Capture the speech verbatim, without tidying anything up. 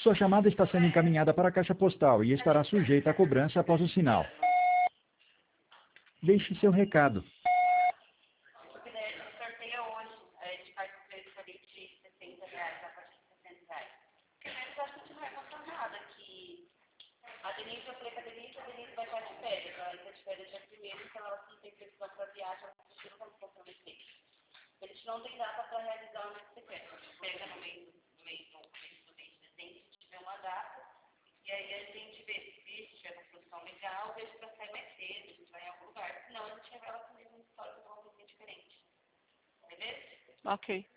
Sua chamada está sendo encaminhada para a caixa postal e estará sujeita à cobrança após o sinal. Deixe seu recado. O sorteio hoje é de participantes ali de sessenta reais, a partir de sessenta reais. Primeiro, eu acho que a gente não vai passar nada, que a Denise, eu falei com a Denise, a Denise vai estar de férias, ela está de férias dia primeiro, então ela não tem previsão para viagem, ela não vai se comprometer. A gente não tem data para realizar o nosso secreto. A gente pega no mês do no mês do mês do mês de dezembro, se tiver uma data, e aí a gente vê se tiver uma produção legal, vejo para sair mais cedo, a gente vai em algum lugar. Senão a gente revela com o mesmo história de uma coisa diferente. Beleza? Ok.